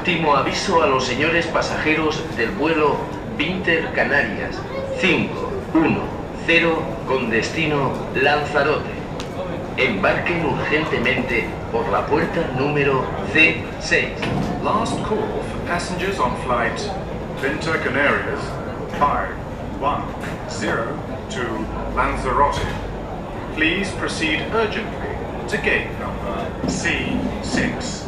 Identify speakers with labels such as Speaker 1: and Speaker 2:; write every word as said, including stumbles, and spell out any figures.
Speaker 1: Último aviso a los señores pasajeros del vuelo Vinter Canarias cinco uno cero con destino Lanzarote. Embarquen urgentemente por la puerta número C seis.
Speaker 2: Last call for passengers on flight Vinter Canarias five one zero to Lanzarote. Please proceed urgently to gate number C six.